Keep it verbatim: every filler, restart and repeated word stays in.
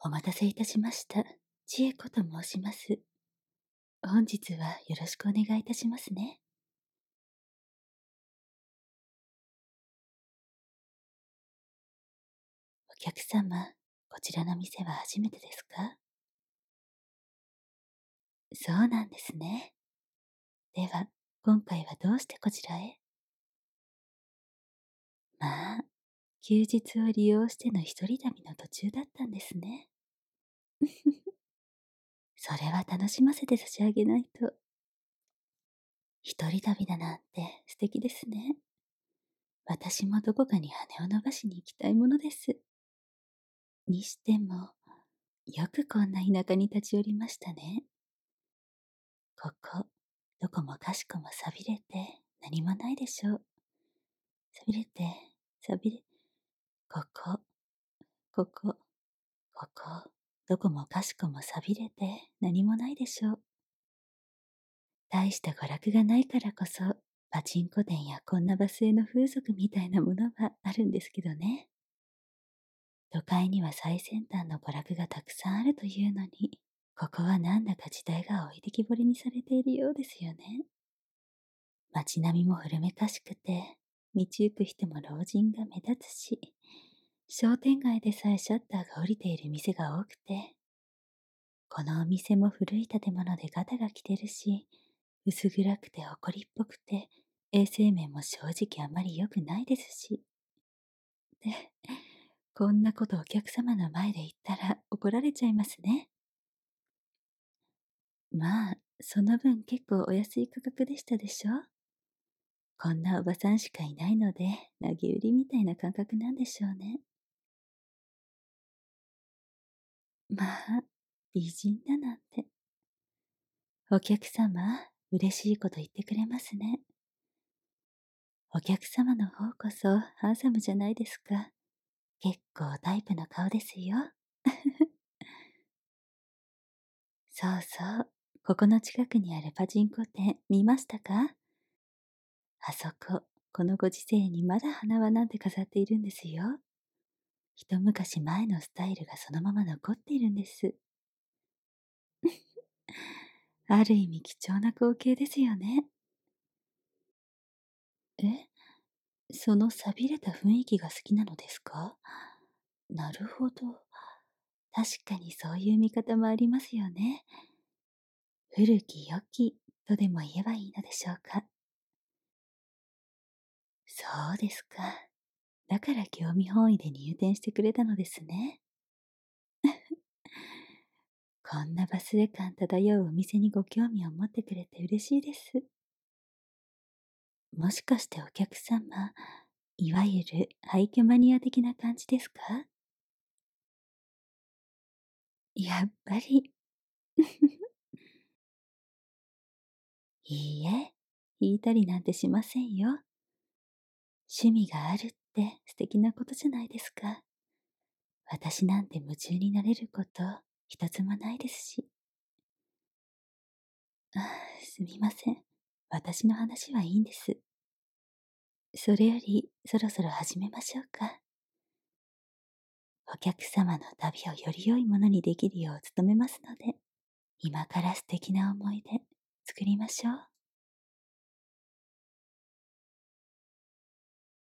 お待たせいたしました。千恵子と申します。本日はよろしくお願いいたしますね。お客様、こちらの店は初めてですか？そうなんですね。では、今回はどうしてこちらへ？まあ、休日を利用しての一人旅の途中だったんですね。それは楽しませて差し上げないと。一人旅だなんて素敵ですね。私もどこかに羽を伸ばしに行きたいものです。にしても、よくこんな田舎に立ち寄りましたね。ここ、どこもかしこも寂れて何もないでしょう。寂れて、寂れ、ここ、ここ、ここ、どこもかしこも寂れて何もないでしょう。大した娯楽がないからこそ、パチンコ店やこんなバスへの風俗みたいなものがあるんですけどね。都会には最先端の娯楽がたくさんあるというのに、ここはなんだか時代が置いてきぼりにされているようですよね。街並みも古めかしくて、道行く人も老人が目立つし、商店街でさえシャッターが降りている店が多くて、このお店も古い建物でガタが来てるし、薄暗くて埃っぽくて、衛生面も正直あまり良くないですし。で、こんなことお客様の前で言ったら怒られちゃいますね。まあ、その分結構お安い価格でしたでしょ？こんなおばさんしかいないので、投げ売りみたいな感覚なんでしょうね。まあ、美人だなんて。お客様、嬉しいこと言ってくれますね。お客様の方こそハンサムじゃないですか。結構タイプの顔ですよ。そうそう。ここの近くにあるパチンコ店見ましたか？あそこ、このご時世にまだ花輪なんて飾っているんですよ。一昔前のスタイルがそのまま残っているんです。ある意味貴重な光景ですよね。え、その寂れた雰囲気が好きなのですか？なるほど。確かにそういう見方もありますよね。古き良きとでも言えばいいのでしょうか。そうですか。だから興味本位で入店してくれたのですね。こんなバスエ感漂うお店にご興味を持ってくれて嬉しいです。もしかしてお客様、いわゆる廃墟マニア的な感じですか？やっぱり。いいえ、引いたりなんてしませんよ。趣味があるって素敵なことじゃないですか。私なんて夢中になれること一つもないですし。ああ、すみません。私の話はいいんです。それよりそろそろ始めましょうか。お客様の旅をより良いものにできるよう努めますので、今から素敵な思い出作りましょう。